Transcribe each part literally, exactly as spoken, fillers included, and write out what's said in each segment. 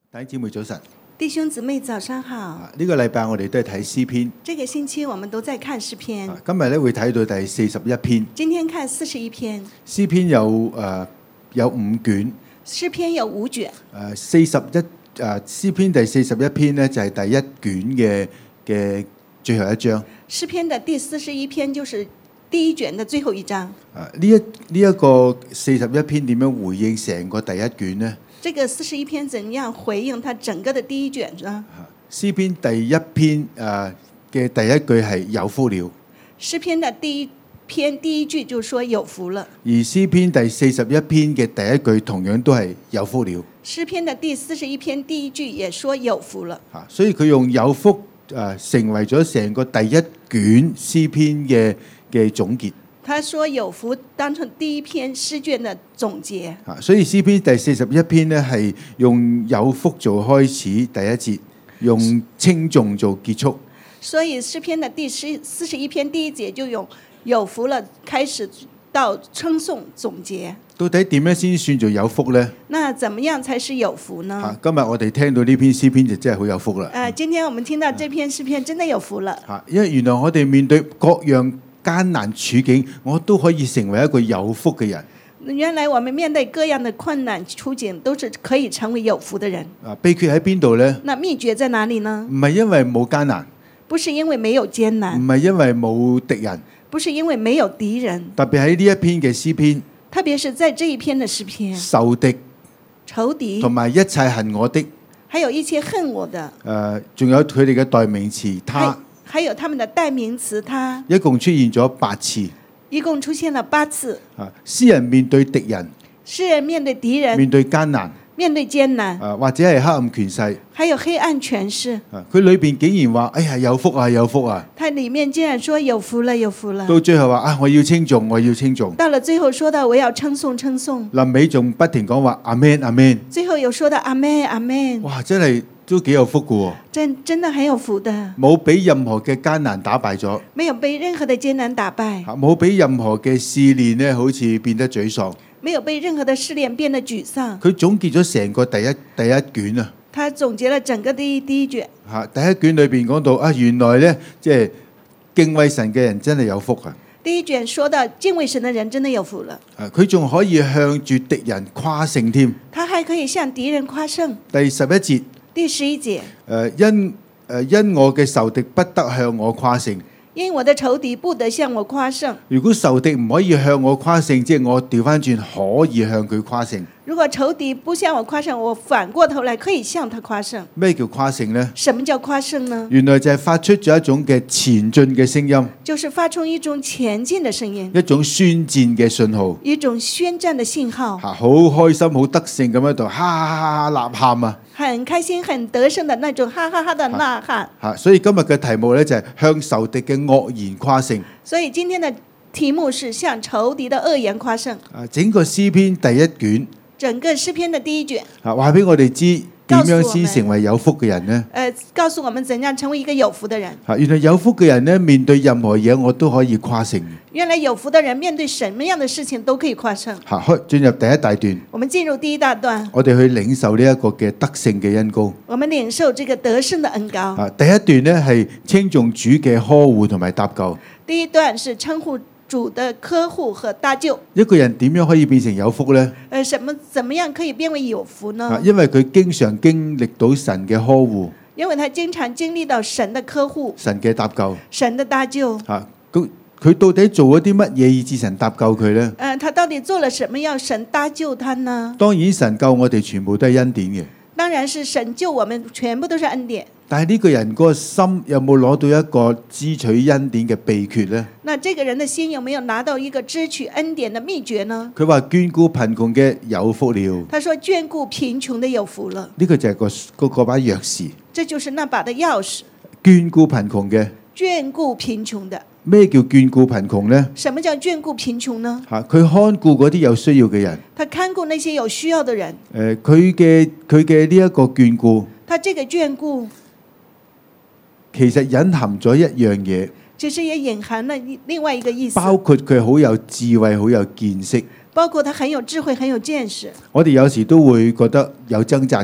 弟兄姊妹早晨， 弟兄姊妹早上好。 呢、這個禮拜我哋都係睇詩篇。 這個星期我們都在看詩篇。 啊、今日咧會睇到第四十一篇。 今天看四十一篇。 詩篇有誒、呃、有五卷。 詩篇有五卷。 誒四十一誒詩篇第四十一篇呢，就係、是、第一卷嘅嘅最後一章。 詩篇的第四十一篇就是第一卷的最後一章。 啊呢一呢一、這個四十一篇點樣回應成個第一卷呢？ 這個四十一篇怎樣回應它整個的第一卷呢？ 詩篇第一篇誒嘅第一句係有福了。 詩篇的第一篇第一句就說有福了。 而詩篇第四十一篇嘅第一句同樣都係有福了。 詩篇的第四十一篇第一句也說有福了。 嚇，所以佢用有福誒、呃、成為咗成個第一卷詩篇嘅嘅總結。 他說有福當成第一篇詩卷的總結。 啊，所以詩篇第四十一篇呢係用有福做開始第一節，用稱頌做結束。 所以詩篇的第四十一篇第一節就用有福了開始到稱頌總結。 到底點樣先算做有福呢？ 那怎麼樣才是有福呢？ 啊，今日我哋聽到呢篇詩篇就真係好有福啦。 誒、呃，今天我們聽到這篇詩篇真的有福了。 啊，因為原來我哋面對各樣艱難處境，我都可以成為一個有福嘅人。 原來我們面對各樣的困難處境，都是可以成為有福的人。 啊，秘訣喺邊度呢？ 那秘訣在哪裡呢？ 唔係因為冇艱難， 不是因為沒有艱唔難， 係因為冇敵人， 不是因為沒有敵人。 特別喺呢一篇嘅詩篇， 特別是在這一篇的詩篇， 仇敵仇敵同埋一切恨我的， 還有一切恨我的， 誒、呃，仲有佢哋嘅代名詞他， 還還有他們的代名詞他， 一共出現咗八次。 一共出現了八次。 啊，詩人面對敵人， 詩人面對敵人， 面對艱難， 面對艱難， 啊，或者係黑暗權勢， 還有黑暗權勢。 啊，佢裏邊竟然話：哎呀，有福啊，有福啊！ 他裡面竟然說有福了，有福了。 到最後話啊，我要稱頌，我要稱頌。 到了最後說到我要稱頌，稱頌。 臨尾仲不停講話阿們阿們。 最後又說到阿們阿們。 哇，真係都幾有福噶喎！ 真真的很有福的， 冇俾任何嘅艱難打敗咗， 沒有被任何的艱難打敗， 冇俾任何嘅試煉呢，好似變得沮喪。 沒有被任何的試煉變得沮喪。 佢總結咗成個第一第一卷啊！ 他總結了整個第一第一卷。 嚇，第一卷裏邊講到啊，原來呢，即係敬畏神嘅人真係有福啊！ 第一卷說到敬畏神的人真的有福了。 啊，佢仲可以向住敵人誇勝添。 他還可以向敵人誇勝。 第十一節。 第十一節， 誒因誒因我嘅仇敵不得向我誇勝， 因我的仇敵不得向我誇勝。 如果仇敵唔可以向我誇勝，即係我調翻轉可以向佢誇勝。 如果仇敵不向我誇勝，我反過頭來可以向他誇勝。 咩叫誇勝呢？ 什麼叫誇勝呢？ 原來就係發出咗一種嘅前進嘅聲音， 就是發出一種前進嘅聲音， 一種宣戰嘅信號， 一種宣戰嘅信號。 嚇，好開心、好得勝咁喺度，哈哈哈哈吶喊啊！ 很開心、很得勝的那種哈哈哈的吶喊。 嚇，所以今日嘅題目咧就係向仇敵嘅惡言誇勝。 所以今天的題目是向仇敵的惡言誇勝。 啊，整個詩篇第一卷， 整個詩篇的第一卷， 啊，話俾我哋知點樣先成為有福嘅人呢？ 誒、呃，告訴我們怎樣成為一個有福的人。 嚇，原來有福嘅人呢，面對任何嘢我都可以誇勝。 原來有福的人面對什麼樣的事情都可以誇勝。 嚇，開進入第一大段， 我們進入第一大段， 我哋去領受呢一個嘅得勝嘅恩膏。 我們領受這個得勝的恩膏。 啊，第一段呢係稱頌主嘅呵護同埋搭救。 第一段是稱呼主的呵護和搭救。 一個人點樣可以變成有福呢？ 誒，什麼怎麼樣可以變為有福呢？ 啊，因為佢經常經歷到神嘅呵護， 因為他經常經歷到神的呵護、 神嘅搭救。 神的搭救。 啊，咁佢到底做咗啲乜嘢以致神搭救佢呢？ 嗯，他到底做了什麼要神搭救他呢？ 當然神救我哋全部都係恩典嘅， 當然是神救我們，全部都是恩典。 但係呢個人嗰個心有冇攞到一個支取恩典嘅秘訣呢？ 那這個人的心有沒有拿到一個支取恩典的秘訣呢？ 佢話眷顧貧窮嘅有福了。 他說眷顧貧窮的有福了。 呢個就係個嗰個把鑰匙。 這就是那把的鑰匙。 眷顧貧窮嘅。 眷顧貧窮的。 咩叫眷顧貧窮呢？ 什麼叫眷顧貧窮呢？ 嚇，佢看顧嗰啲有需要嘅人。 他看顧那些有需要的人。 誒，佢嘅佢嘅呢一個眷顧。 他這個眷顧。 其實隱含咗一樣嘢， 其實也隱含了另外一個意思， 包括佢好有智慧、好有見識， 包括他很有智慧、很有見識。 我哋有時都會覺得有掙扎嘅。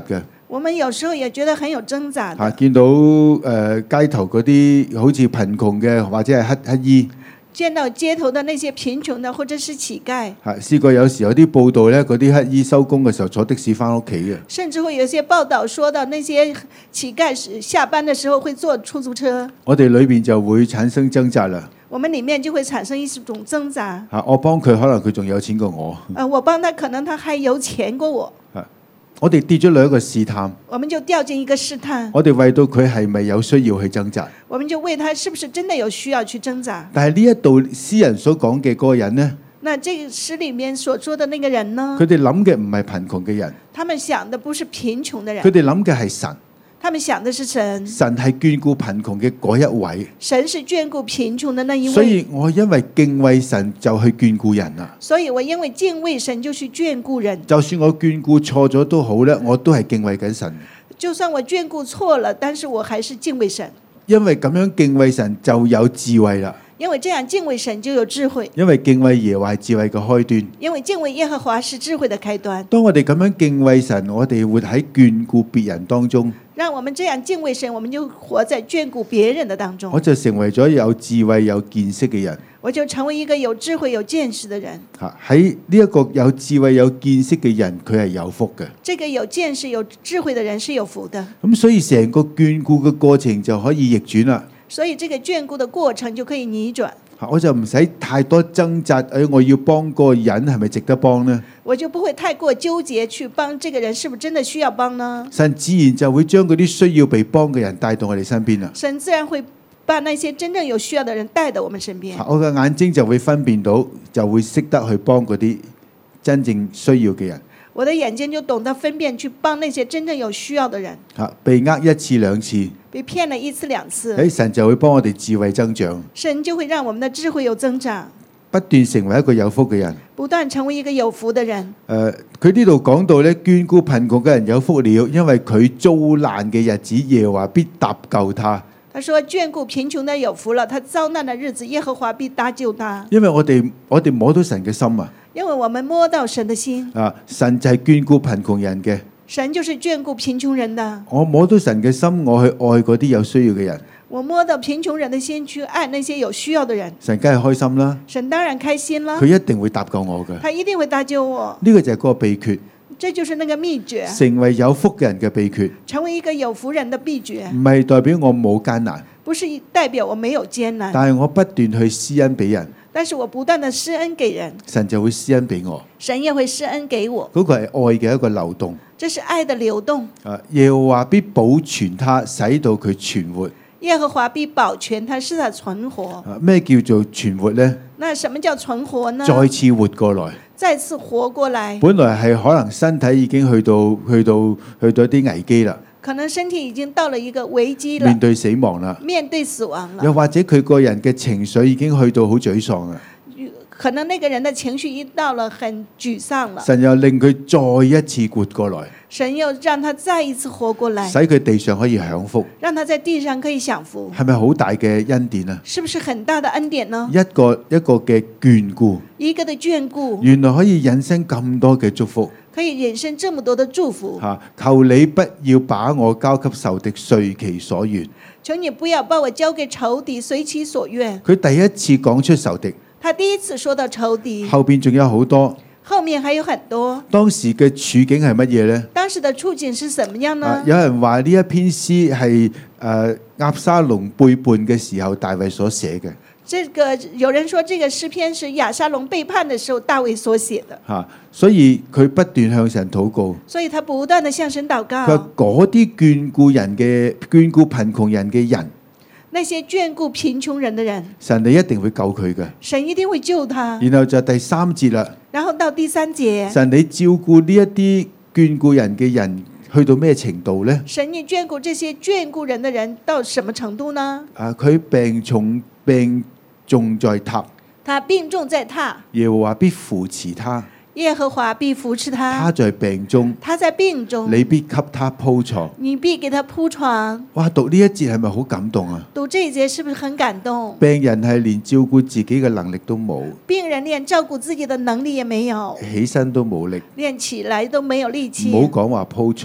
我們有時候也覺得很有掙扎嚇、啊， 的。 見到誒、呃、街頭嗰啲好似貧窮嘅或者係乞乞衣。 見到街頭的那些貧窮的或者是乞丐， 係試過有時有啲報道咧，嗰啲乞衣收工嘅時候坐的士翻屋企嘅。 甚至會有些報道說到那些乞丐是下班的時候會坐出租車， 我哋裏邊就會產生掙扎啦。 我們裡面就會產生一種掙扎。 嚇，我幫佢，可能佢仲有錢過我。 呃，我幫他，可能他還有錢過我。 我哋跌咗兩個試探， 我們就掉進一個試探。 我哋為到佢係咪有需要去掙扎？ 我們就為他是不是真的有需要去掙扎？ 但係呢一度詩人所講嘅嗰個人呢？ 那這個詩裡面所說的那個人呢？ 佢哋諗嘅唔係貧窮嘅人， 他們想的不是貧窮的人， 佢哋諗嘅係神。 他們想的是神， 神係眷顧貧窮嘅嗰一位， 神是眷顧貧窮的那一位。 所以我因為敬畏神就去眷顧人啦。 所以我因為敬畏神就去眷顧人。 就算我眷顧錯咗都好咧，我都係敬畏緊神。 就算我眷顧錯了，但是我還是敬畏神。 因為咁樣敬畏神就有智慧啦。 因為這樣敬畏神就有智慧。 因為敬畏耶和華智慧嘅開端。 因為敬畏耶和華是智慧的開端。 當我哋咁樣敬畏神，我哋活喺眷顧別人當中。 讓我們這樣敬畏神，我們就活在眷顧別人的當中。 我就成為咗有智慧有見識嘅人。 我就成為一個有智慧有見識的人。 嚇，喺呢一個有智慧有見識嘅人，佢係有福嘅。 這個有見識有智慧的人是有福的。 咁所以成個眷顧嘅過程就可以逆轉啦。 所以這個眷顧的過程就可以逆轉。 我就唔使太多掙扎，誒，我要幫個人係咪值得幫呢？ 我就不會太過糾結去幫這個人，是不是真的需要幫呢？ 神自然就會將嗰啲需要被幫嘅人帶到我哋身邊啦。 神自然會把那些真正有需要的人帶到我們身邊。 我嘅眼睛就會分辨到，就會識得去幫嗰啲真正需要嘅人。 我的眼睛就懂得分辨，去幫那些真正有需要的人。 嚇，被呃一次兩次， 被騙了一次兩次， 誒，神就會幫我哋智慧增長， 神就會讓我們的智慧有增長， 不斷成為一個有福嘅人。 不斷成為一個有福的人。 誒、呃，佢呢度講到咧，眷顧貧窮嘅人有福了，因為佢遭難嘅日子，耶和華必搭救他。 他說：眷顧貧窮的有福了，他遭難的日子，耶和華必搭救他。 因為我哋我哋摸到神嘅心啊。 因為我們摸到神的心， 啊，神就係眷顧貧窮人嘅。 神就是眷顧貧窮人的。 我摸到神嘅心，我去愛嗰啲有需要嘅人。 我摸到貧窮人的心，去愛那些有需要的人。 神梗係開心啦。 神當然開心啦。 佢一定會搭救我嘅。 他一定會搭救我。 呢個就係嗰個秘訣。 這就是那個秘訣。 成為有福嘅人嘅秘訣。 成為一個有福人的秘訣。 唔係代表我冇艱難。 不是代表我沒有艱難。 但係我不斷去施恩俾人。 但是我不斷的施恩給人， 神就會施恩俾我。 神也會施恩給我。 嗰個係愛嘅一個流動。 這是愛的流動。 啊，耶和華必保全他，使到佢存活。 耶和華必保全他，使他存活。 咩叫做存活呢？ 那什麼叫存活呢？ 再次活過來。 再次活過來。 本來係可能身體已經去到去到去到一啲危機啦。 可能身體已經到了一個危機了， 面對死亡啦， 面對死亡了。 又或者佢個人嘅情緒已經去到好沮喪啦。 可能那個人的情緒已經到了很沮喪了。 神又令佢再一次活過來。 神又讓他再一次活過來， 使佢地上可以享福。 讓他在地上可以享福。 係咪好大嘅恩典啊？ 是不是很大的恩典呢？ 一個一個嘅眷顧， 一個的眷顧， 原來可以引申咁多嘅祝福。 可以引申這麼多的祝福。 吓，求你不要把我交給仇敵，隨其所願。 求你不要把我交給仇敵，隨其所願。 佢第一次講出仇敵， 他第一次說到仇敵， 後邊仲有好多。 後面還有很多。 當時嘅處境係乜嘢呢？ 當時的處境是什麼樣呢？ 啊、有人話呢一篇詩係誒押沙龍背叛嘅時候，大衛所寫嘅。 這個有人說，這個詩篇是亞沙龍背叛的時候大衛所寫的。 吓、啊，所以佢不斷向神禱告。 所以他不斷的向神禱告。 佢話嗰啲眷顧人嘅眷顧貧窮人嘅人， 那些眷顧貧窮人的人， 神你一定會救佢嘅。 神一定會救他。 然後就第三節啦。 然後到第三節， 神你照顧呢一啲眷顧人嘅人，去到咩程度呢？ 神你眷顧這些眷顧人的人到什麼程度呢？ 啊，佢病重病重在榻， 他病重在榻， 耶和華必扶持他。 耶和華必扶持他。 他在病中， 他在病中， 你必給他鋪床。 你必給他鋪床。 哇，讀呢一節係咪好感動啊？ 讀這一節是不是很感動？ 病人係連照顧自己嘅能力都冇， 病人連照顧自己的能力也沒有， 起身都冇力， 連起來都沒有力氣。 唔好講話鋪床，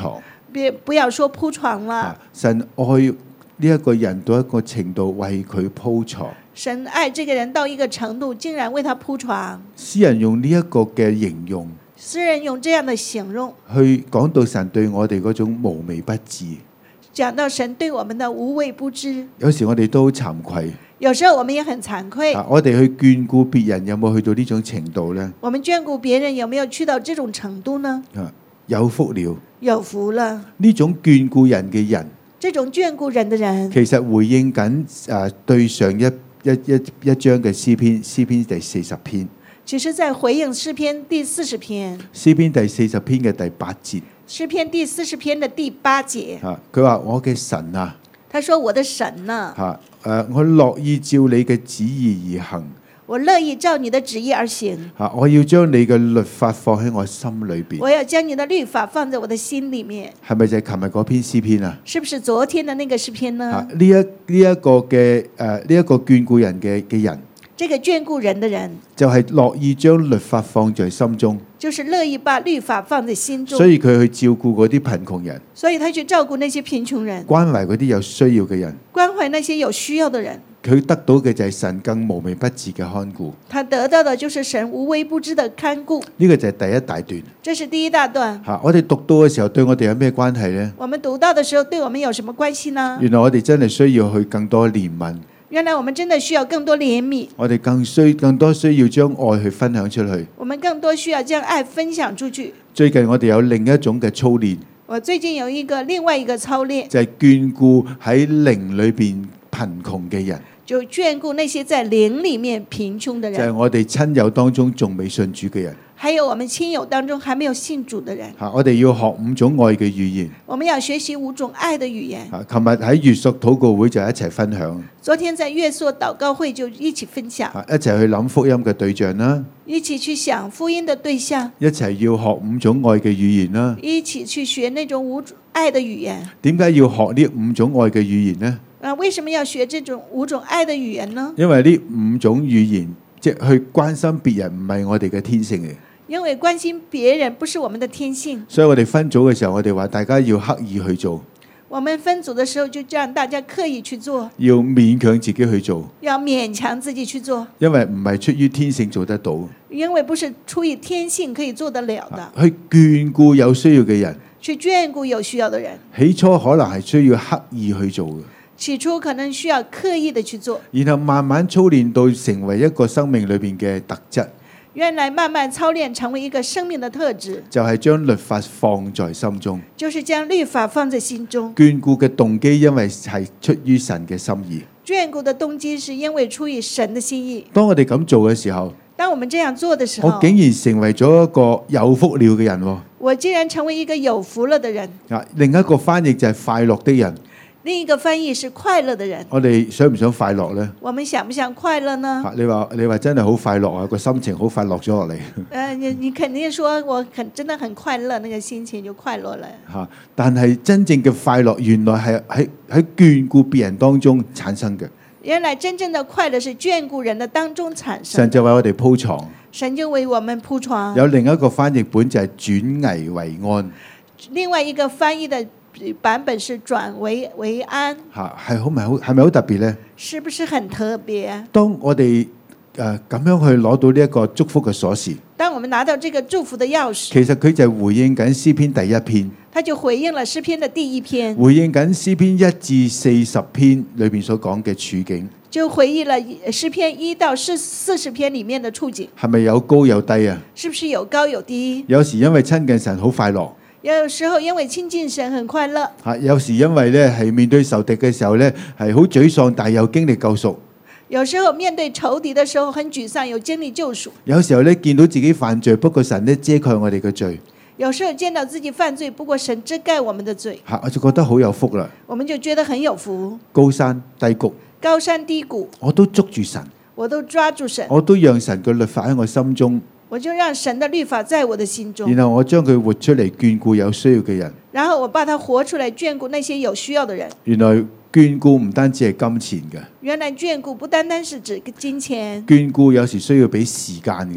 別不要說鋪床啦。 啊神愛呢一個人到一個程度，為佢鋪床。 神愛這個人到一個程度，竟然為他鋪床。 詩人用呢一個嘅形容， 詩人用這樣的形容， 去講到神對我哋嗰種無微不至。 講到神對我們的無微不至。 有時我哋都好慚愧。 有時候我們也很慚愧。 啊、我哋去眷顧別人有冇去到呢種程度呢？ 我們眷顧別人有沒有去到這種程度呢？ 啊、有福了。 有福了。 呢種眷顧人嘅人， 這種眷顧人的人， 其實回應緊誒、啊、對上一一一一章嘅詩篇，詩篇第四十篇。 其實在回應詩篇第四十篇。 詩篇第四十篇嘅第八節。 詩篇第四十篇的第八節。 啊，佢話我嘅神啊。 他說我的神啊。 嚇誒，我樂意照你嘅旨意而行。 我樂意照你的旨意而行。 嚇，我要將你嘅律法放喺我心裏邊。 我要將你的律法放在我的心裡面。 係咪就係琴日嗰篇詩篇啊？ 是不是昨天的那個詩篇呢？ 呢一呢一個嘅誒呢一個眷顧人嘅嘅人， 這個眷顧人的人就係樂意將律法放在心中， 就是樂意把律法放在心中。 所以佢去照顧嗰啲貧窮人， 所以他去照顧那些貧窮人， 關懷嗰啲有需要嘅人， 關懷那些有需要的人。 佢得到嘅就係神更無微不至嘅看顧。 他得到的就是神無微不至的看顧。 呢個就係第一大段。 這是第一大段。 嚇，我哋讀到嘅時候對我哋有咩關係呢？ 我們讀到的時候對我們有什麼關係呢？ 原來我哋真係需要去更多憐憫。 原來我們真的需要更多憐憫。 我哋更需更多需要將愛去分享出去。 我們更多需要將愛分享出去。 最近我哋有另一種嘅操練。 我最近有一個另外一個操練， 就係眷顧喺靈裏邊貧窮嘅人。 就眷顧那些在靈裡面貧窮的人。 就係我哋親友當中仲未信主嘅人。 還有我們親友當中還沒有信主的人。 嚇，我哋要學五種愛嘅語言。 我們要學習五種愛的語言。 嚇，琴日喺月朔禱告會就一齊分享。 昨天在月朔禱告會就一起分享。 嚇，一齊去諗福音嘅對象啦。 一起去想福音的對象。 一齊要學五種愛嘅語言啦。 一起去學那種五種愛的語言。 點解要學呢五種愛嘅語言呢？ 啊，為什麼要學這種五種愛的語言呢？ 因為呢五種語言即係去關心別人，唔係我哋嘅天性嚟。 因為關心別人不是我們的天性。 所以我哋分組嘅時候，我哋話大家要刻意去做。 我們分組的時候就讓大家刻意去做。 要勉強自己去做。 要勉強自己去做。 因為唔係出於天性做得到。 因為不是出於天性可以做得了的。 去眷顧有需要嘅人。 去眷顧有需要的人。 起初可能係需要刻意去做嘅。 起初可能需要刻意的去做。 然後慢慢操練到成為一個生命裏邊嘅特質。 原來慢慢操練成為一個生命的特質， 就係將律法放在心中。 就是將律法放在心中。 眷顧嘅動機，因為係出於神嘅心意。 眷顧的動機是因為出於神的心意。 當我哋咁做嘅時候， 當我們這樣做的時候， 我竟然成為咗一個有福了嘅人。 我竟然成為一個有福了的人。 啊，另一個翻譯就係快樂的人。 另一個翻譯是快樂的人。 我哋想唔想快樂呢？ 我們想不想快樂呢？ 你話你話真係好快樂啊，個心情好快樂咗落嚟。 誒，你你肯定說我很真的很快樂，那個心情就快樂了。 嚇！但係真正嘅快樂，原來係喺喺眷顧別人當中產生嘅。 原來真正的快樂是眷顧人的當中產生。 神就為我哋鋪床。 神就為我們鋪床。 有另一個翻譯本就係轉危為安。 另外一個翻譯的版本是轉危為安。 嚇，係好咪好係咪好特別呢？ 是不是很特別？ 當我哋誒咁樣去攞到呢一個祝福嘅鎖匙， 當我們拿到這個祝福的鑰匙， 其實佢就係回應緊詩篇第一篇。 他就回應了詩篇的第一篇， 回應緊詩篇一至四十篇裏邊所講嘅處境， 就回應了詩篇一到四四十篇裡面的處境。 係咪有高有低啊？ 是不是有高有低？ 有時因為親近神好快樂。 有時候因為親近神很快樂， 嚇，有時因為咧係面對仇敵嘅時候咧係好沮喪，但係又經歷救贖。 有時候面對仇敵的時候很沮喪，有經歷救贖。 有時候咧見到自己犯罪，不過神咧遮蓋我哋嘅罪。 有時候見到自己犯罪，不過神遮蓋我們的罪。 嚇，我就覺得好有福啦。 我們就覺得很有福。 高山低谷， 高山低谷， 我都捉住神， 我都抓住神， 我都讓神嘅律法喺我心中。 我就讓神的律法在我的心中， 然後我將佢活出嚟，眷顧有需要嘅人。 然後我把它活出來，眷顧那些有需要的人。 原來眷顧唔單止係金錢嘅， 原來眷顧不單單是指金錢， 眷顧有時需要俾時間嘅。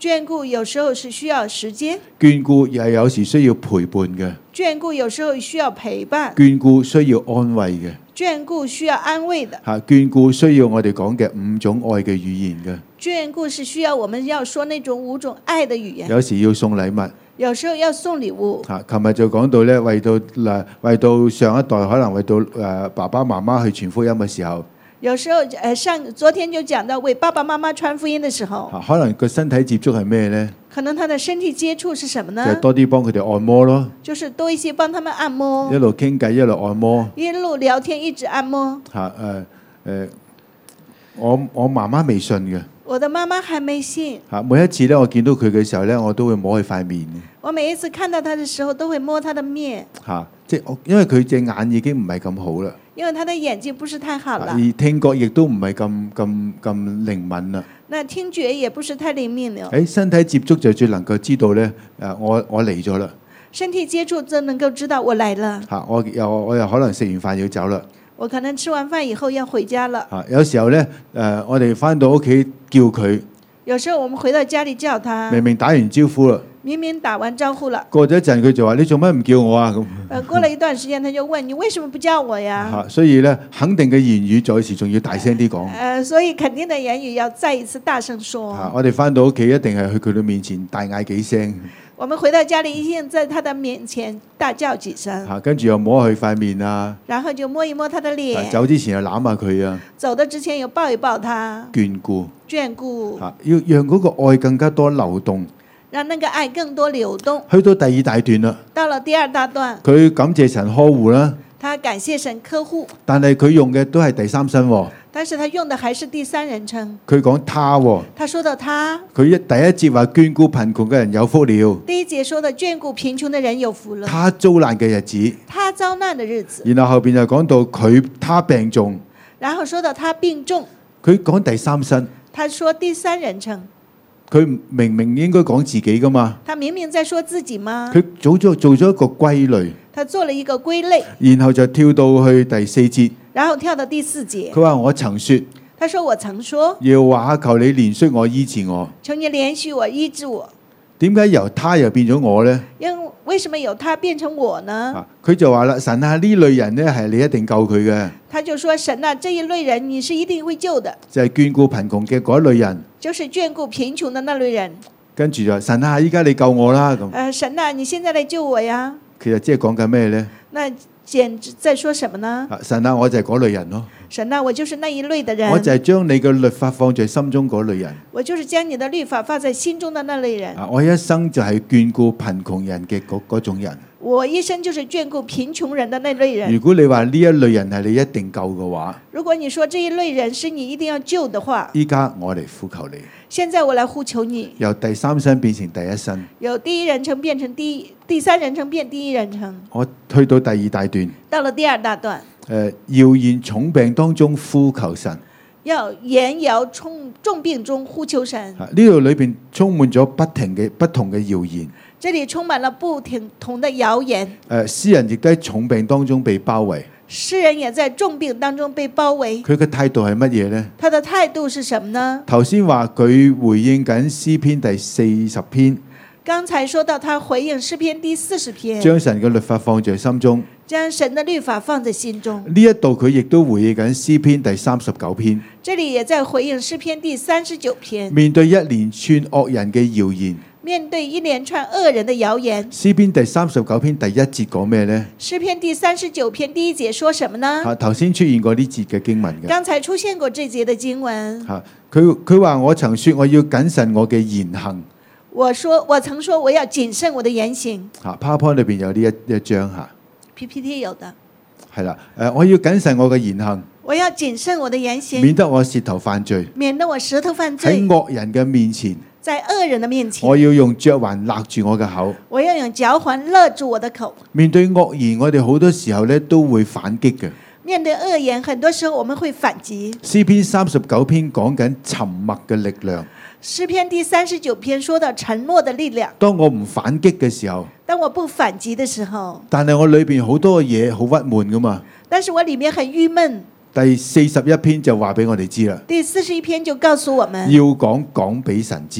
眷顧有時候是需要時間， 眷顧又係有時需要陪伴嘅， 眷顧有時候需要陪伴， 眷顧需要安慰嘅， 眷顧需要安慰的， 嚇眷顧需要我哋講嘅五種愛嘅語言嘅。 眷顧是需要我們要說那種五種愛的語言， 有時要送禮物， 有時候要送禮物。 嚇，琴日就講到咧，為到嗱，為到上一代可能為到誒爸爸媽媽去傳福音嘅時候， 有時候誒上昨天就講到為爸爸媽媽傳福音嘅時候， 嚇可能個身體接觸係咩咧？ 可能他的身體接觸是什麼就係呢？ 多啲幫佢哋按摩咯， 就是多一些幫他們按摩一，路傾偈一路按摩， 一路聊天一直按摩。 嚇誒誒，我我媽媽未信嘅。 我的媽媽還沒信， 嚇，每一次咧，我見到佢嘅時候咧，我都會摸佢塊面嘅。 我每一次看到他的時候都會摸他的面， 嚇，即係我因為佢隻眼已經唔係咁好啦， 因為他的眼睛不是太好了而，聽覺亦都唔係咁咁咁靈敏啦。 那聽覺也不是太靈敏了。 喺身體接觸就最能夠知道咧，誒我我嚟咗啦。 身體接觸就能夠知道我來了， 嚇，我又我又可能食完飯要走啦。 我可能吃完飯以後要回家了。 嚇，有時候咧誒，我哋翻到屋企叫佢， 有時候我們回到家裡叫他， 明明打完招呼啦， 明明打完招呼了， 過咗一陣佢就話：你做乜唔叫我啊？咁呃，過了一段時間他就問你為什麼不叫我呀？ 嚇，所以咧肯定嘅言語，在時仲要大聲啲講。 呃，所以肯定的言語要再一次大聲說。 嚇，我哋翻到屋企一定係去佢哋面前大嗌幾聲。 我們回到家裡一定在他的面前大叫幾聲， 嚇，跟住又摸佢塊面啊， 然後就摸一摸他的臉， 走之前又攬下佢啊， 走的之前又抱一抱他， 眷顧眷顧， 嚇，要讓嗰個愛更加多流動。 讓那個愛更多流動。 去到第二大段啦， 到了第二大段， 佢感謝神呵護啦， 他感謝神呵護， 但係佢用嘅都係第三身喎。 但是他用的還是第三人稱。 佢講他喎， 他說到他， 佢一第一節話眷顧貧窮嘅人有福了， 第一節說的眷顧貧窮的人有福了， 他遭難嘅日子， 他遭難的日子， 然後後邊就講到佢他病重， 然後說到他病重， 佢講第三身， 他說第三人稱， 佢明明應該講自己噶嘛， 他明明在說自己嗎？ 佢做咗做咗一個歸類， 他做了一個歸類， 然後就跳到去第四節。 然後跳到第四節， 佢話我曾說， 他說我曾說， 要話求你憐恤我醫治我。 求你憐恤我醫治我。 點解由他又變咗我呢？ 因為為什麼由他變成我呢？ 啊，佢就話啦，神啊，呢類人呢係你一定救佢嘅， 他就說神啊，這一類人你是一定會救的， 就係眷顧貧窮嘅嗰一類人。 就是眷顧貧窮的那類人。 跟住就話神啊，依家你救我啦咁。 呃，神啊，你現在來救我呀？ 其實即係講緊咩呢？ 那簡直在說什麼呢？ 啊，神啊，我就係嗰類人咯。 神啊，我就是那一類的人。 我就係將你嘅律法放在心中嗰類人。 我就是將你的律法放在心中的那類人。 啊，我一生就係眷顧貧窮人嘅嗰嗰種人。 我一生就是眷顧貧窮人的那類人。 如果你話呢一類人係你一定救嘅話， 如果你說這一類人是你一定要救的話， 依家我嚟呼求你， 現在我來呼求你， 由第三身變成第一身。 由第一人稱變成第一第三人稱變第一人稱。 我去到第二大段， 到了第二大段， 誒，謠言重病當中呼求神。 要言謠重重病中呼求神。 啊，呢度裏邊充滿咗不停嘅不同嘅謠言。 這裡充滿了不同的謠言。 誒，詩人亦都喺重病當中被包圍。 詩人也在重病當中被包圍。 佢嘅態度係乜嘢呢？ 他的態度是什麼呢？ 頭先話佢回應緊詩篇第四十篇， 剛才說到他回應詩篇第四十篇， 將神嘅律法放在心中。 將神的律法放在心中。 呢一度佢亦都回應緊詩篇第三十九篇。 這裡也在回應詩篇第三十九篇。 面對一連串惡人嘅謠言， 面對一連串惡人的謠言， 詩篇第三十九篇第一節講咩呢？ 詩篇第三十九篇第一節說什麼呢？ 啊，頭先出現過呢節嘅經文嘅。 剛才出現過這節的經文。 嚇，佢佢話我曾說我要謹慎我嘅言行。 我說我曾說我要謹慎我的言行。 嚇，PowerPoint 裏邊有呢一一張嚇。 P P T 有的。 係啦，誒，我要謹慎我嘅言行。 我要謹慎我的言行， 免得我舌頭犯罪。 免得我舌頭犯罪。 喺惡人嘅面前， 在惡人的面前， 我要用嚼環勒住我嘅口。 我要用嚼環勒住我的口。 面對惡言，我哋好多時候咧都會反擊嘅。 面對惡言，很多時候我們會反擊。 詩篇三十九篇講緊沉默嘅力量。 詩篇第三十九篇說到沉默的力量。 當我唔反擊嘅時候， 當我不反擊的時候， 但係我裏邊好多嘢好鬱悶噶嘛。 但是我裡面很鬱悶。 第四十一篇就話俾我哋知啦。 第四十一篇就告訴我們， 要講講俾神知。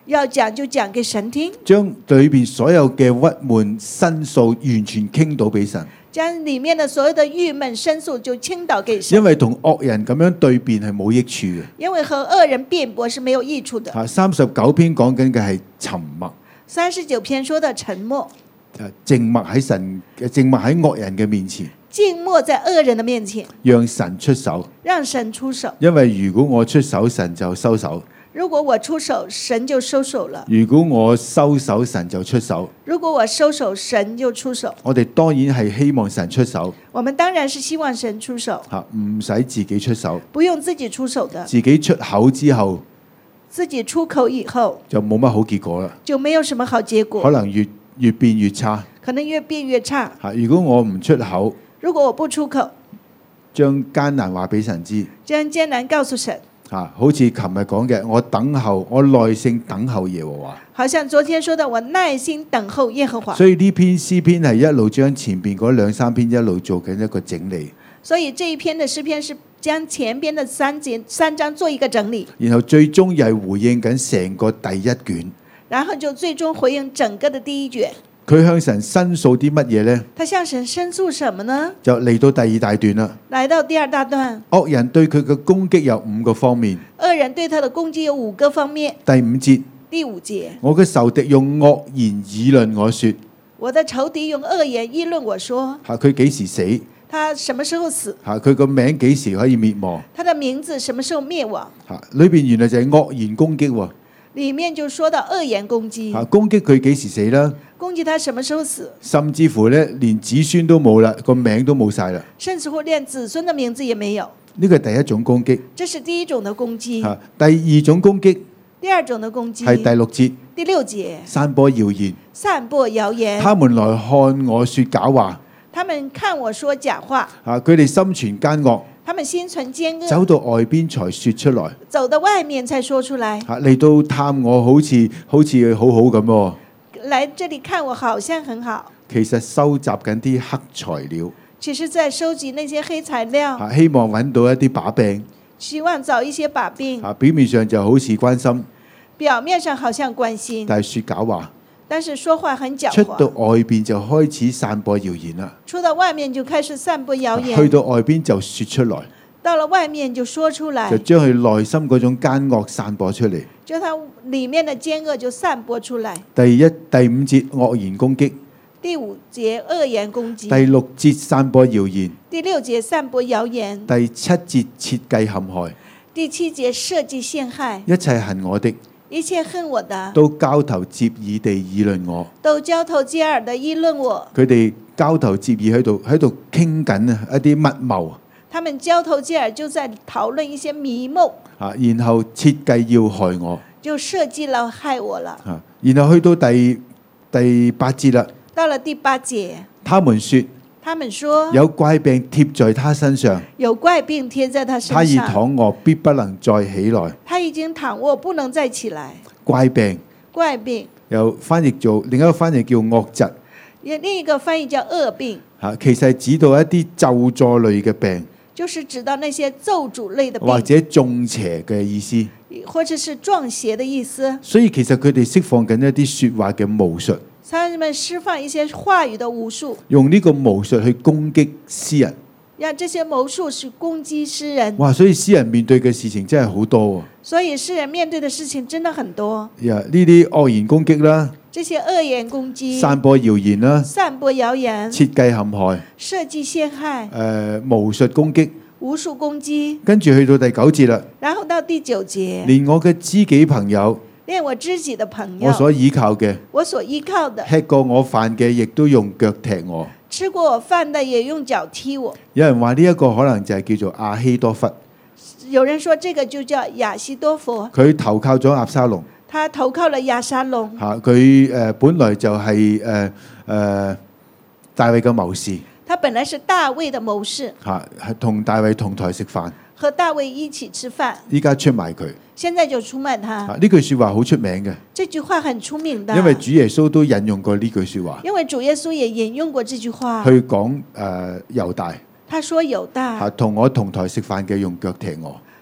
要講就講給神聽， 將裏邊所有嘅鬱悶申訴完全傾倒俾神。 將裡面的所有的鬱悶申訴就傾倒給神。 因為同惡人咁樣對辯係冇益處嘅。 因為和惡人辯駁是沒有益處的。 啊，三十九篇講緊嘅係沉默。 三十九篇說的沉默。 誒，靜默喺神嘅靜默喺惡人嘅面前。 靜默在惡人的面前。 讓神出手。 讓神出手。 因為如果我出手，神就收手。 如果我出手，神就收手了。 如果我收手，神就出手。 如果我收手，神就出手。 我哋當然係希望神出手。 我們當然是希望神出手。 嚇，唔使自己出手。 不用自己出手的。 自己出口之後， 自己出口以後就冇乜好結果啦。 就沒有什麼好結果。 可能越越變越差。 可能越變越差。 嚇，如果我唔出口， 如果我不出口， 將艱難話俾神知。 將艱難告訴神。 啊，好似琴日講嘅，我等候，我耐性等候耶和華。 好像昨天說的，我耐心等候耶和華。 所以呢篇詩篇係一路將前邊嗰兩三篇一路做緊一個整理。 所以這一篇的詩篇是將前邊的三節三章做一個整理。 然後最終又係回應緊成個第一卷。 然後就最終回應整個的第一卷。 佢向神申訴啲乜嘢呢？ 他向神申訴什麼呢？ 就嚟到第二大段啦。 來到第二大段。 惡人對佢嘅攻擊有五個方面。 惡人對他的攻擊有五個方面。 第五節。 第五節。 我嘅仇敵用惡言議論我說。 我的仇敵用惡言議論我說。 嚇，佢幾時死？ 他什麼時候死？ 嚇，佢個名幾時可以滅亡？ 他的名字什麼時候滅亡？ 嚇，裏邊原來就係惡言攻擊喎。 裡面就說到惡言攻擊。 嚇，攻擊佢幾時死啦？ 攻擊他什麼時候死？甚至乎咧，連子孫都冇啦，個名都冇晒啦。 甚至乎連子孫的名字也沒有。 呢個係第一種攻擊。 這是第一種的攻擊。 嚇，第二種攻擊。 第二種的攻擊。係第六節。 第六節。 散播謠言。 散播謠言。 他們來看我說假話。 他們看我說假話。 嚇，佢哋心存奸惡。 他們心存奸惡。 走到外邊才說出來。 走到外面才說出來。 嚇，嚟到探我好似好似好好咁喎。 來這裡看我好像很好， 其實收集緊啲黑材料。 其實在收集那些黑材料。 嚇，希望揾到一啲把柄。 希望找一些把柄。 嚇，表面上就好似關心。 表面上好像關心。 但係説假話。 但是說話很狡猾。 出到外邊就開始散播謠言啦。 出到外面就開始散播謠言。 去到外邊就説出來。 到了外面就說出來。 就將佢內心嗰種奸惡散播出嚟。 就他裡面的奸惡就散播出來。 第一、第五節惡言攻擊。 第五節惡言攻擊。 第六節散播謠言。 第六節散播謠言。 第七節設計陷害。 第七節設計陷害。 一切恨我的。 一切恨我的。 都交頭接耳地議論我。 都交頭接耳地議論我。 佢哋交頭接耳喺度喺度傾緊啊一啲密謀。 他們交頭接耳就在討論一些迷夢。 啊，然後設計要害我。 就設計了害我了。 啊，然後去到第第八節啦。 到了第八節。 他們說。 他們說。 有怪病貼在他身上。 有怪病貼在他身上。 他已躺臥，必不能再起來。 他已經躺臥，不能再起來。 怪病。 怪病。 又翻譯做另一個翻譯叫惡疾。 另一個翻譯叫惡病。 嚇，其實係指到一啲咒詛類嘅病。就是指到那些咒詛類的病， 或者中邪嘅意思， 或者是撞邪的意思。 所以其實佢哋釋放緊一啲説話嘅巫術， 他們釋放一些話語的巫術， 用呢個巫術去攻擊詩人。 讓這些巫術去攻擊詩人。 哇！所以詩人面對嘅事情真係好多喎。 所以詩人面對嘅事情真的很多。 呀，呢啲惡言攻擊啦， 這些惡言攻擊， 散播謠言啦， 散播謠言， 設計陷害， 設計陷害， 誒、呃、巫術攻擊， 巫術攻擊。 跟住去到第九節啦， 然後到第九節， 連我嘅知己朋友， 連我知己的朋友， 我所依靠嘅， 我所依靠的， 吃過我飯嘅，亦都用腳踢我。 吃過我飯的也用腳踢我。 有人話呢一個可能就係叫做亞希多弗。 有人說這個就叫亞希多弗。 佢投靠咗押沙龍。 他投靠了亞沙龍。 嚇，佢誒本來就係誒誒大衛嘅謀士。 他本來是大衛的謀士。 嚇，係同大衛同台食飯。 和大衛一起吃飯。 依家出賣佢。 現在就出賣他。 呢句説話好出名嘅。 這句話很出名的。 因為主耶穌都引用過呢句説話。 因為主耶穌也引用過這句話。 去講誒猶大。 他說猶大。 嚇，同我同台食飯嘅用腳踢我。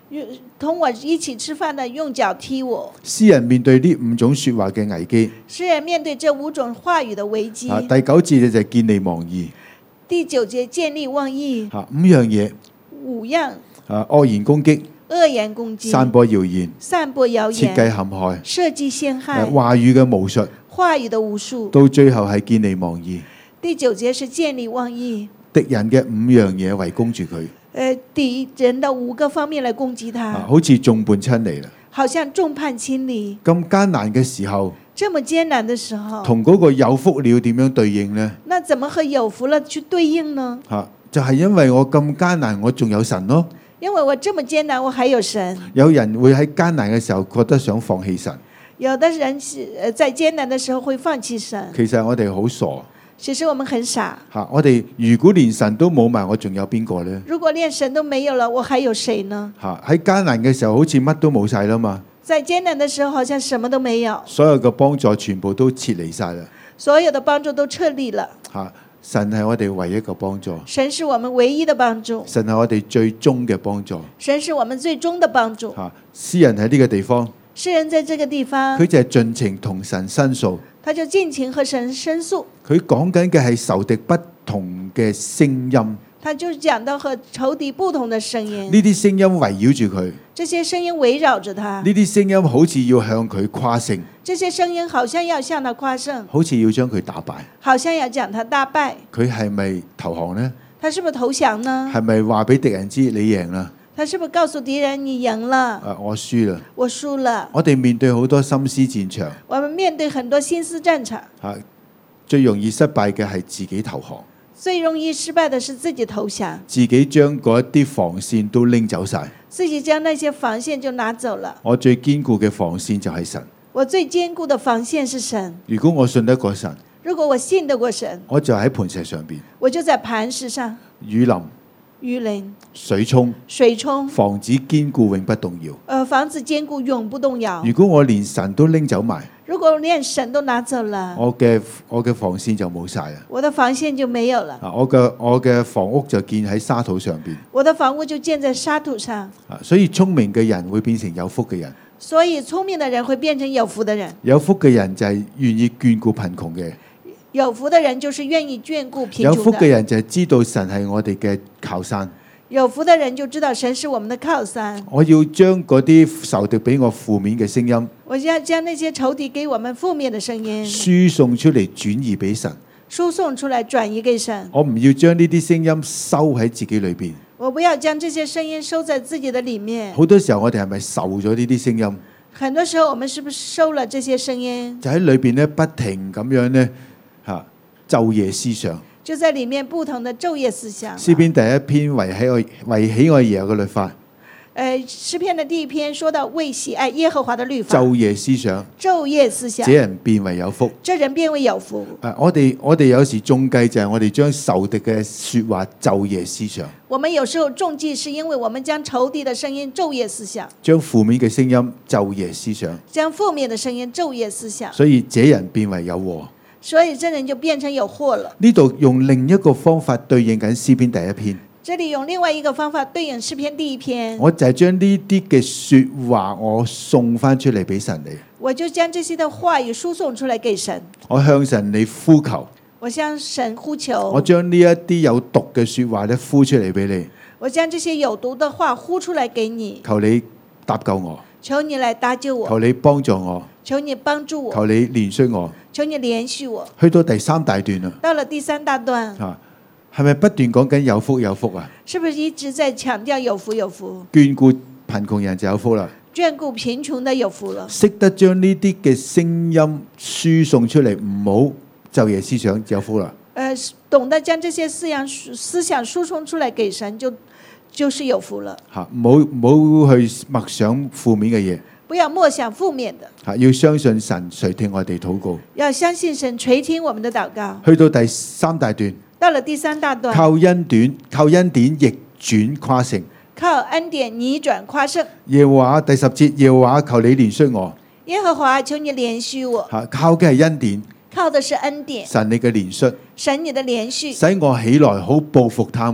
同我一起吃飯的用腳踢我。 詩人面對呢五種說話嘅危機， 詩人面對這五種話語的危機。 啊，第九節就係見利忘義。 第九節見利忘義。 啊，五樣嘢。 五樣。 啊，惡言攻擊。 惡言攻擊。 散播謠言。 散播謠言。 設計陷害。 設計陷害。 話語嘅巫術。 話語的巫術。 到最後係見利忘義。 第九節是見利忘義。 敵人嘅五樣嘢圍攻住佢。 誒，敵人的五個方面嚟攻擊他。 啊，好似眾叛親離啦。 好像眾叛親離。 咁艱難嘅時候。 這麼艱難的時候。 同嗰個有福了點樣對應呢？ 那怎麼和有福了去對應呢？ 嚇，就係因為我咁艱難，我仲有神咯。 因為我這麼艱難，我還有神。 有人會喺艱難嘅時候覺得想放棄神。 有的人是在艱難的時候會放棄神。 其實我哋好傻。 其實我們很傻。 嚇，我哋如果連神都冇埋，我仲有邊個呢？ 如果連神都沒有了，我還有誰呢？ 嚇，喺艱難嘅時候好似乜都冇晒啦嘛。 在艱難的時候好像什麼都沒有。 所有嘅幫助全部都撤離晒啦。 所有的幫助都撤離了。 嚇，神係我哋唯一嘅幫助。 神是我們唯一的幫助。 神係我哋最終嘅幫助。 神是我們最終的幫助。 嚇，詩人喺呢個地方。 詩人在這個地方。 佢就係盡情同神申訴。 他就盡情和神申訴。 佢講緊嘅係仇敵不同嘅聲音。 他就講到和仇敵不同的聲音。 呢啲聲音圍繞住佢。 這些聲音圍繞着他。 呢啲聲音好似要向佢誇勝。 這些聲音好像要向他誇勝。 好似要將佢打敗。 好像要將他打敗。 佢係咪投降呢？ 他是不是投降呢？ 係咪話俾敵人知你贏啦？ 他是不是告訴敵人你贏了？ 啊，我輸啦！ 我輸了。 我哋面對好多心思戰場。 我們面對很多心思戰場。 啊，最容易失敗嘅係自己投降。 最容易失敗的是自己投降。 自己將嗰啲防線都拎走晒。 自己將那些防線就拿走了。 我最堅固嘅防線就係神。 我最堅固的防線是神。 如果我信得過神， 如果我信得過神， 我就喺磐石上邊。 我就在磐石上。 雨淋。 雨淋。 水沖。 水沖。 房子堅固永不動搖。 呃，房子堅固永不動搖。 如果我連神都拎走埋， 如果連神都拿走了， 我嘅我嘅防線就冇晒啦。 我的防線就沒有了。 啊，我嘅我嘅房屋就建喺沙土上邊。 我的房屋就建在沙土上。 啊，所以聰明嘅人會變成有福嘅人。 所以聰明的人會變成有福的人。 有福嘅人就係願意眷顧貧窮嘅。 有福的人就是願意眷顧貧窮的。 有福嘅人就係知道神係我哋嘅靠山。 有福的人就知道神是我們的靠山。 我要將嗰啲仇敵俾我負面嘅聲音， 我要將那些仇敵給我們負面的聲音輸送出嚟轉移俾神。 輸送出來轉移給神。 我唔要將呢啲聲音收喺自己裏邊。 我不要將這些聲音收在自己的裡面。 好多時候我哋係咪受咗呢啲聲音？ 很多時候我們是不是收了這些聲音？ 就喺裏邊咧，不停咁樣咧嚇晝夜思想。 就在裡面不同的晝夜思想。 詩篇第一篇為喜愛為喜愛耶和華嘅律法。 誒，詩篇的第一篇說到為喜愛耶和華的律法。 晝夜思想。 晝夜思想。 這人變為有福。 這人變為有福。 誒，我哋我哋有時中計就係我哋將仇敵嘅説話晝夜思想。 我們有時候中計是因為我們將仇敵的聲音晝夜思想。 將負面嘅聲音晝夜思想。 將負面的聲音晝夜思想。 所以這人變為有禍。 所以這人就變成有禍了。 呢度用另一個方法對應緊詩篇第一篇。 這裡用另外一個方法對應詩篇第一篇。 我就係將呢啲嘅說話我送翻出嚟俾神你。 我就將這些的話語輸送出來給神。 我向神你呼求。 我向神呼求。 我將呢一啲有毒嘅說話咧呼出嚟俾你。 我將這些有毒的話呼出來給你。 求你搭救我。 求你來搭救我。 求你幫助我。 求你幫助我。 求你憐恤我。 求你憐恤我。 去到第三大段啦。 到了第三大段。 啊，係咪不斷講緊有福有福啊？ 是不是一直在強調有福有福？ 眷顧貧窮人就有福啦。 眷顧貧窮的有福了。 識得將呢啲嘅聲音輸送出嚟，唔好晝夜思想就有福啦。 誒，懂得將這些思想思想輸送出來給神，就就是有福了。 嚇，唔好唔好去默想負面嘅嘢。 不要默想負面的。 嚇，要相信神垂聽我哋禱告。 要相信神垂聽我們的禱告。 去到第三大段。 到了第三大段。 靠恩典，靠恩典逆轉誇勝。 靠恩典逆轉誇勝。 耶和華第十節，耶和華求你憐恤我。 耶和華求你憐恤我。 嚇，靠嘅係恩典。 靠的是恩典。 神你嘅憐恤。 神你的憐恤。 使我起來好報復他們。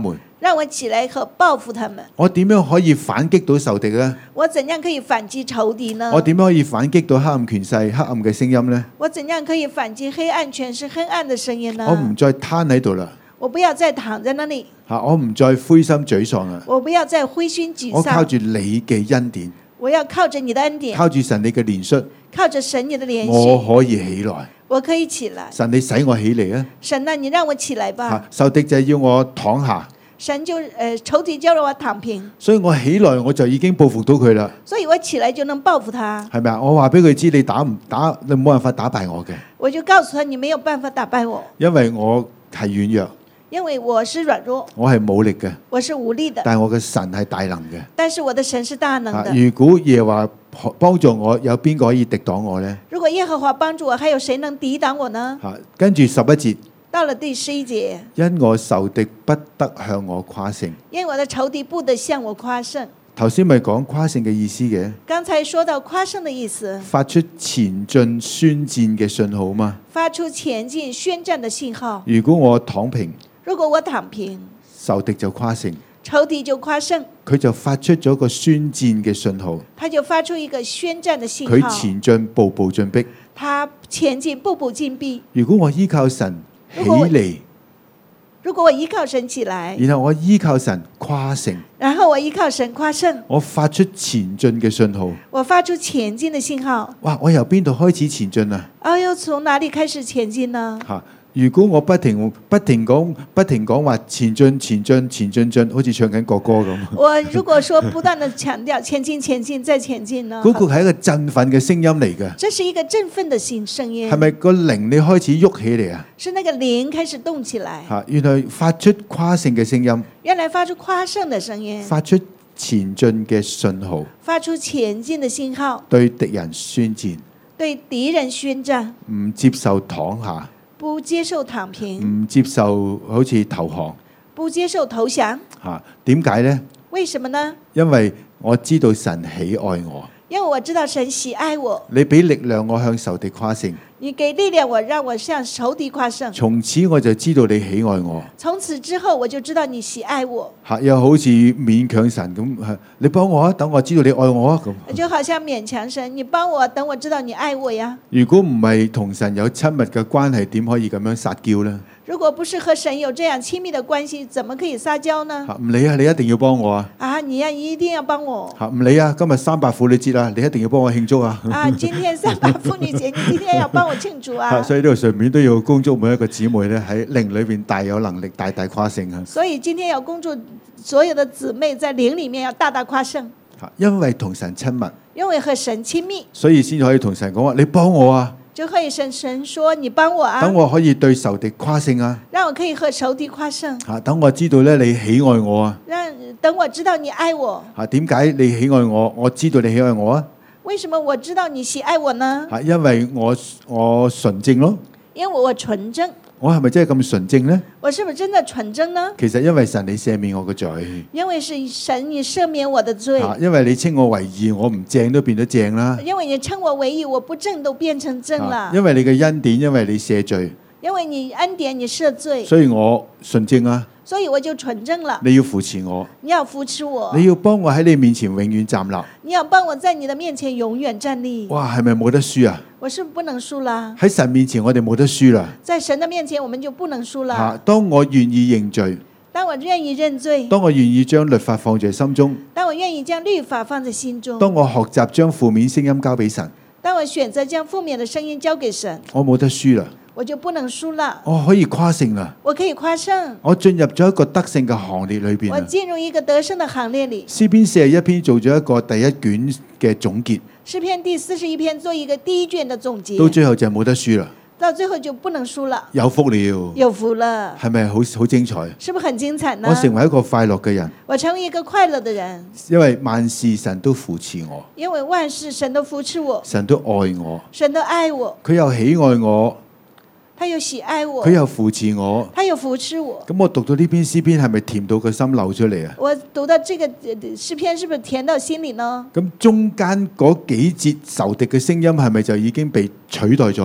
讓我起來和報復他們。 我點樣可以反擊到仇敵呢？ 我怎樣可以反擊仇敵呢？ 我點樣可以反擊到黑暗權勢、黑暗嘅聲音呢？ 我怎樣可以反擊黑暗權勢、黑暗的聲音呢？ 我唔再攤喺度啦。 我不要再躺在那裡。 嚇！我唔再灰心沮喪啦。 我不要再灰心沮喪。 我靠住你嘅恩典。 我要靠着你的恩典。 靠住神你嘅憐恤。 靠着神你的憐恤。 我可以起來。 我可以起來。 神你使我起嚟啊！ 神啊，你讓我起來吧。 仇敵就係要我躺下。 神就誒、呃、仇敵就讓我躺平。 所以我起來我就已經報復到佢啦。 所以我起來就能報復他。係咪啊？我話俾佢知，你打唔打，你冇辦法打敗我嘅。 我就告訴他，你沒有辦法打敗我。 因為我係軟弱。 因為我是軟弱， 我係冇力嘅， 我是無力的。 但係我嘅神係大能嘅。 但是我的神是大能的。 如果耶和華幫助我，有邊個可以敵擋我呢？ 如果耶和華幫助我，還有誰能抵擋我呢？ 跟住十一節， 到了第十一節， 因我仇敵不得向我誇勝， 因我的仇敵不得向我誇勝。 頭先咪講誇勝嘅意思嘅？ 剛才說到誇勝的意思， 發出前進宣戰嘅信號嘛？ 發出前進宣戰的信號。 如果我躺平， 如果我躺平， 仇敵就誇勝， 仇敵就誇勝， 佢就發出咗個宣戰嘅信號， 他就發出一個宣戰的信號， 佢前進步步進逼， 他前進步步進逼。 如果我依靠神起嚟， 如果我依靠神起來， 然後我依靠神誇勝， 然後我依靠神誇勝， 我發出前進嘅信號， 我發出前進的信號。 哇！我由邊度開始前進啊？ 哦，又從哪裡開始前進呢？ 嚇！如果我不停不停講不停講話前進前進前進進，好似唱緊國歌咁。 我如果說不斷地強調前進前進再前進呢？ 嗰個係一個振奮嘅聲音嚟嘅。 這是一個振奮的聲聲音。 係咪個靈你開始喐起嚟啊？ 是那個靈開始動起來。 嚇！原來發出誇勝嘅聲音。 原來發出誇勝的聲音。 發出前進嘅信號。 發出前進的信號。 對敵人宣戰。 對敵人宣戰。 唔接受躺下。 不接受躺平， 唔接受好似投降， 不接受投降。 嚇，點解呢？ 為什麼呢？ 因為我知道神喜愛我， 因為我知道神喜愛我。 你俾力量我向仇敵誇勝， 你給力量我，讓我向仇敵誇勝。從此我就知道你喜愛我。 從此之後我就知道你喜愛我。 嚇，又好似勉強神咁，你幫我啊，等我知道你愛我啊咁。 就好像勉強神，你幫我，等我知道你愛我呀。 如果唔係同神有親密嘅關係，點可以咁樣撒嬌呢？ 如果不是和神有這樣親密的關係，怎麼可以撒嬌呢？ 唔理啊，你一定要幫我啊！ 啊，你要一定要幫我。 唔理啊，今日三八婦女節啊，你一定要幫我慶祝啊！ 啊，今天三八婦女節，你今天要幫我慶祝啊！ 所以呢度上面都要恭祝每一個姊妹咧喺靈裏邊大有能力，大大誇勝啊！ 所以今天要恭祝所有的姊妹在靈裏面要大大誇勝。 因為同神親密， 因為和神親密， 所以先可以同神講話，你幫我啊！ 就可以神神說你幫我啊！ 等我可以對仇敵誇勝啊！ 讓我可以和仇敵誇勝。 嚇，等我知道咧你喜愛我啊！ 讓等我知道你愛我。 嚇，點解你喜愛我？我知道你喜愛我啊！ 為什麼我知道你喜愛我呢？ 嚇，因為我我純正咯。 因為我純正。 我係咪真係咁純正呢？ 我是不是真的純正呢？ 其實因為神你赦免我嘅罪。 因為是神你赦免我的罪。 因為你稱我為義，我唔正都變咗正啦。 因為你稱我為義，我不正都變成正了。 因為你嘅恩典，因為你赦罪。 因為你恩典，你赦罪。 所以我純正啊。 所以我就純正了。 你要扶持我。 你要扶持我。 你要幫我喺你面前永遠站立。 你要幫我在你的面前永遠站立。 哇，係咪冇得輸啊？ 我是不能輸啦。 喺神面前我哋冇得輸啦。 在神的面前我們就不能輸啦。 吓，當我願意認罪， 當我願意認罪， 當我願意將律法放在心中， 當我願意將律法放在心中， 當我學習將負面聲音交俾神， 當我選擇將負面的聲音交給神， 我冇得輸啦。 我就不能輸了， 我可以誇勝啦， 我可以誇勝， 我進入咗一個得勝嘅行列裏邊。 我進入一個得勝的行列裏。 詩篇四十一篇做咗一個第一卷嘅總結， 詩篇第四十一篇做一個第一卷的總結， 到最後就冇得輸啦， 到最後就不能輸了， 有福了， 有福了， 係咪好好精彩？ 是不是很精彩呢？ 我成為一個快樂嘅人， 我成為一個快樂的人， 因為萬事神都扶持我， 因為萬事神都扶持我， 神都愛我， 神都愛我， 佢又喜愛我。 他又喜愛我， 佢又扶持我， 他又扶持我。 咁我讀到呢篇詩篇係咪甜到個心流出嚟啊？ 我讀到這個詩篇是不是甜到心裏呢？ 咁中間嗰幾節仇敵嘅聲音係咪就已經被取代咗啦？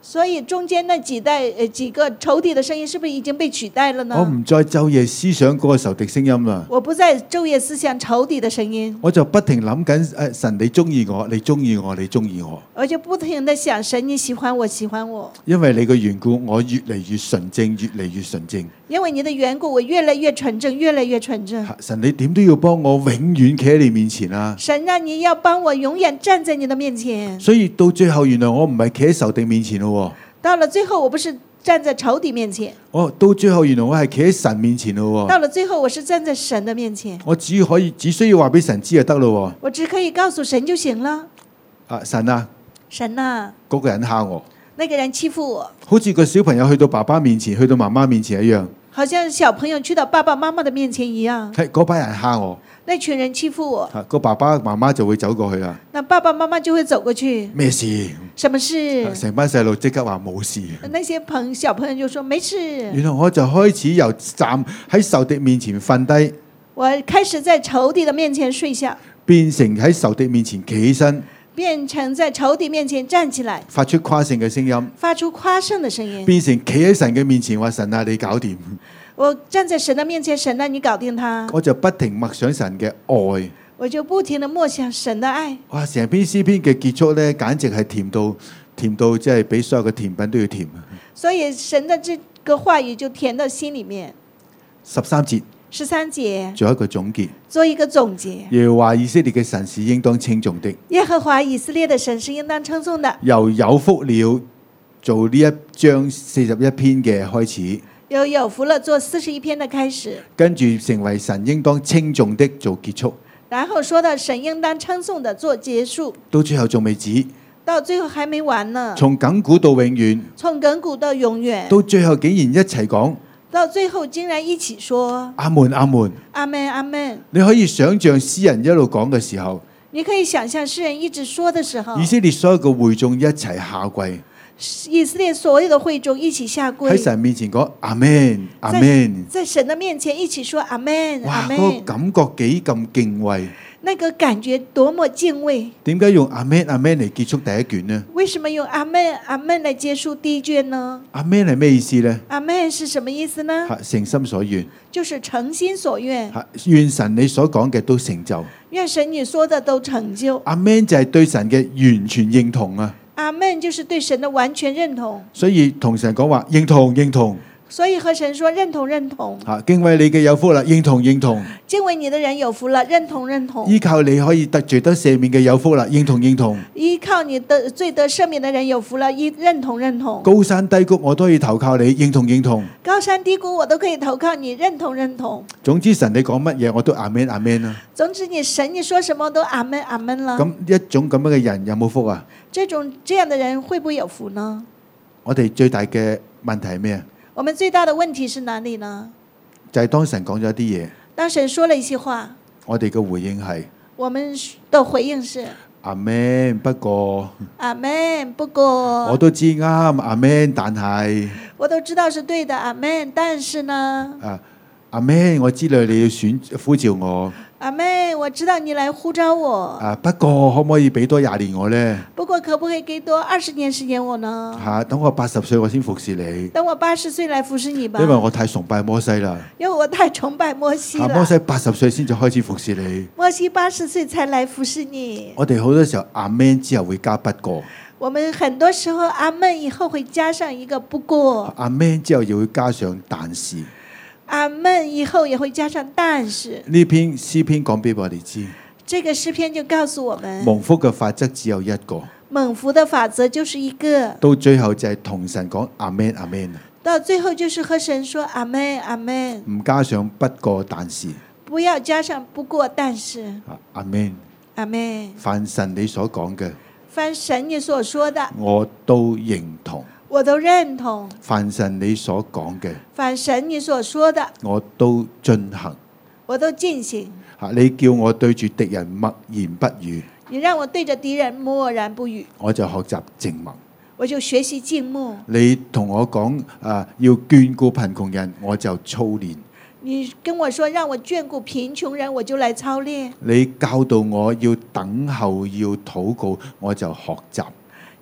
所以中間那幾代誒幾個仇敵的聲音，是不是已經被取代了呢？ 我唔再晝夜思想嗰個仇敵聲音啦。 我不再晝夜思想仇敵的聲音， 我就不停諗緊誒神，你中意我，你中意我，你中意我。 我就不停地想神，你喜歡我，喜歡我。 因為你嘅緣故，我越嚟越純正，越嚟越純正。 因為你的緣故，我越來越純正，越來越純正。 神，你點都要幫我永遠企喺你面前啊！ 神啊，你要幫我永遠站在你的面前。 所以到最後，原來我唔係企喺仇敵面前咯。 到了最後，我不是站在仇敵面前。 我到最後，原來我係企喺神面前咯。 到了最後，我是站在神的面前。 我只可以只需要話俾神知就得咯。 我只可以告訴神就行了。 啊，神啊， 神啊， 嗰個人蝦我， 那個人欺負我， 好似個小朋友去到爸爸面前，去到媽媽面前一樣。 好像小朋友去到爸爸媽媽的面前一樣。 係嗰班人蝦我， 那群人欺負我， 個爸爸媽媽就會走過去啦。 那爸爸媽媽就會走過去。 咩事？ 什麼事？ 成班細路即刻話冇事。 那些朋小朋友就說沒事。 原來我就開始由站喺仇敵面前瞓低， 我開始在仇敵的面前睡下， 變成喺仇敵面前企起身， 變成在仇敵面前站起來， 發出誇勝嘅聲音， 發出誇勝的聲音， 變成企喺神嘅面前話神啊，你搞掂。 我站在神的面前，神啊，你搞定他。 我就不停默想神嘅愛， 我就不停地默想神的愛。 哇！成篇詩篇嘅結束咧，簡直係甜到甜到，即係比所有嘅甜品都要甜。 所以神的這個話語就甜到心裡面。 十三節， 十三節， 做一個總結。 做一個總結。 耶和華以色列嘅神是應當稱頌的。 耶和華以色列的神是應當稱頌的。 由有福了做呢一章四十一篇嘅開始。 由有福了做四十一篇的開始， 跟住成為神應當稱頌的做結束， 然後說到神應當稱頌的做結束， 到最後仲未止， 到最後還沒完呢。 從亙古到永遠， 從亙古到永遠， 到最後竟然一齊講， 到最後竟然一起說阿門阿門阿門阿門。 你可以想象詩人一路講嘅時候， 你可以想象詩人一直說的時候， 以色列所有嘅會眾一齊下跪， 以色列所有的會眾一起下跪， 喺神面前講阿門阿門， 在神的面前一起說阿門阿哇！ 門。 嗰個感覺幾咁敬畏， 那個感覺多麼敬畏。 點解用阿門阿門嚟結束第一卷呢？ 為什麼用阿門阿門嚟結束第一卷呢？ 阿門係咩意思呢？ 阿門是什麼意思呢？ 誠心所願， 就是誠心所願。 願神你所講嘅都成就。 願神你說的都成就。 阿門就係對神嘅完全認同啊！ 阿門就是對神的完全認同。 所以同神講話認同認同。 所以和神說認同認同。 吓，敬畏你嘅有福啦，認同認同。 敬畏你的人有福了，認同認同。 依靠你可以得罪得赦免嘅有福啦，認同認同。 依靠你得罪得赦免的人有福了，依認同認同。 高山低谷我都可以投靠你，認同認同。 高山低谷我都可以投靠你，認同認同。 總之神你講乜嘢我都阿門阿門啦。 總之你神你說什麼都阿門阿門啦。 咁一種咁樣嘅人有冇福啊？ 這種這樣的人會不會有福呢？ 我哋最大嘅問題係咩啊？ 我們最大的問題是哪裡呢？ 就係當神講咗啲嘢， 當神說了一些話， 我哋嘅回應係我們的回應是阿門。不過阿門。不過我都知啱阿門，但係我都知道是對的阿門，但是呢？ 啊阿門，我知道你要選呼召我。 阿妹，我知道你來呼召我。 啊，不過可唔可以俾多廿年我呢？ 不過可不可以給多二十年時間我呢？ 吓、啊，等我八十歲我先服侍你。 等我八十歲來服侍你吧。 因為我太崇拜摩西啦。 因為我太崇拜摩西了。 啊、摩西八十歲先至開始服侍你。 摩西八十歲才來服侍你。 我哋好多時候阿們之後會加不過。 我們很多時候阿們以後會加上一個不過。 阿們之後又會加上但是。 阿們以後也會加上但是。 呢篇詩篇講俾我哋知， 這個詩篇就告訴我們， 蒙福嘅法則只有一個， 蒙福的法則就是一個， 到最後就係同神講阿們阿們， 到最後就是和神說阿們阿們， 唔加上不過但是， 不要加上不過但是， 阿們阿們， 凡神你所講嘅， 凡神你所說的， 我都認同。 我都認同。 凡神你所講嘅， 凡神你所說的， 我都進行。 我都進行。 吓，你叫我對住敵人默言不語， 你讓我對着敵人默然不語， 我就學習靜默。 我就學習靜默。 你同我講啊，要眷顧貧窮人，我就操練。 你跟我說讓我眷顧貧窮人，我就來操練。 你教導我要等候，要禱告，我就學習。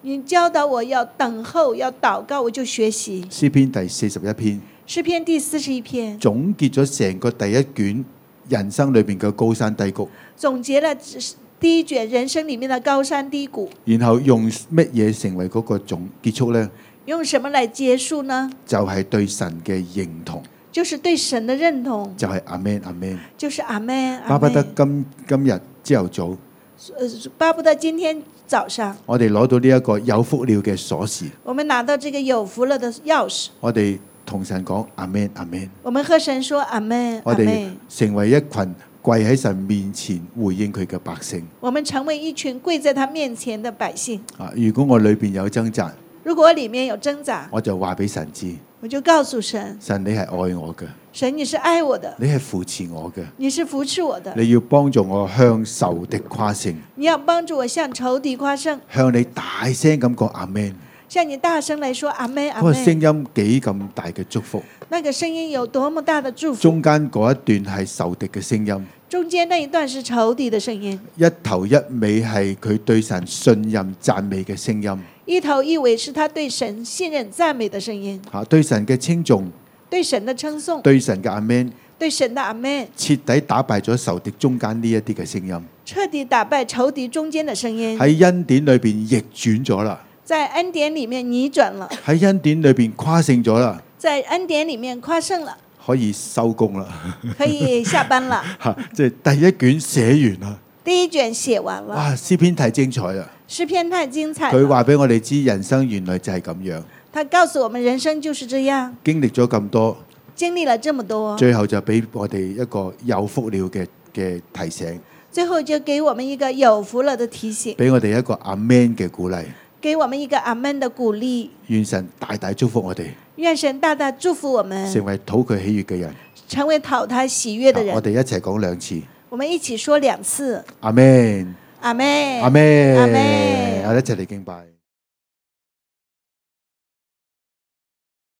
你教導我要等候，要禱告，我就學習。 詩篇第四十一篇詩篇第四十一篇總結咗成個第一卷人生裏邊嘅高山低谷， 總結了第一卷人生裡面的高山低谷， 然後用乜嘢成為嗰個總結束呢？ 用什麼來結束呢？ 就係對神嘅認同， 就是對神的認同， 就係阿們阿們， 就是阿們。 巴不得今今日朝頭早， 呃，巴不得今天早上， 我哋攞到呢一個有福了嘅鎖匙， 我們拿到這個有福了的鑰匙， 我哋同神講阿們阿們， 我們和神說阿們我哋阿們， 成為一群跪喺神面前回應佢嘅百姓。 我們成為一群跪在他面前的百姓。 啊，如果我裏邊有掙扎， 如果裡面有掙扎， 我就話俾神知， 我就告訴神， 神你係愛我嘅， 神你是愛我的， 你係扶持我嘅， 你是扶持我的， 你要幫助我向仇敵誇勝， 你要幫助我向仇敵誇勝， 向你大聲咁講阿們。 向你大聲來說阿們阿嗰個聲們。 音幾咁大嘅祝福， 那個聲音有多麼大的祝福？ 中間嗰一段係仇敵嘅聲音， 中間那一段是仇敵的聲音， 一頭一尾係佢對神信任讚美嘅聲音， 一頭一尾是他對神信任讚美的聲音， 嚇對神嘅稱頌， 對神的稱頌， 對神嘅阿們， 對神的阿們， 徹底打敗咗仇敵中間呢一啲嘅聲音， 徹底打敗仇敵中間的聲音， 喺恩典裏邊逆轉咗啦， 在恩典裡面逆轉了， 喺恩典裏邊誇勝咗啦， 在恩典裡面誇勝了， 可以收工啦， 可以下班了。 嚇，即係第一卷寫完啦， 第一卷寫完了， 哇！詩篇太精彩啦， 詩篇太精彩佢了。 話俾我哋知人生原來就係咁樣， 他告訴我們人生就是這樣， 經歷咗咁多。 經歷了這麼多， 最後就俾我哋一個有福了嘅嘅提醒， 最後就給我們一個有福了的提醒， 俾我哋一個阿們嘅鼓勵。 給我們一個阿們的鼓勵。 願神大大祝福我哋， 願神大大祝福我們， 成為討佢喜悅嘅人。 成為討他喜悅的人。 我哋一齊講兩次， 我們一起說兩次。 阿們， 阿們， 阿們， 阿們。 我哋一齊嚟敬拜。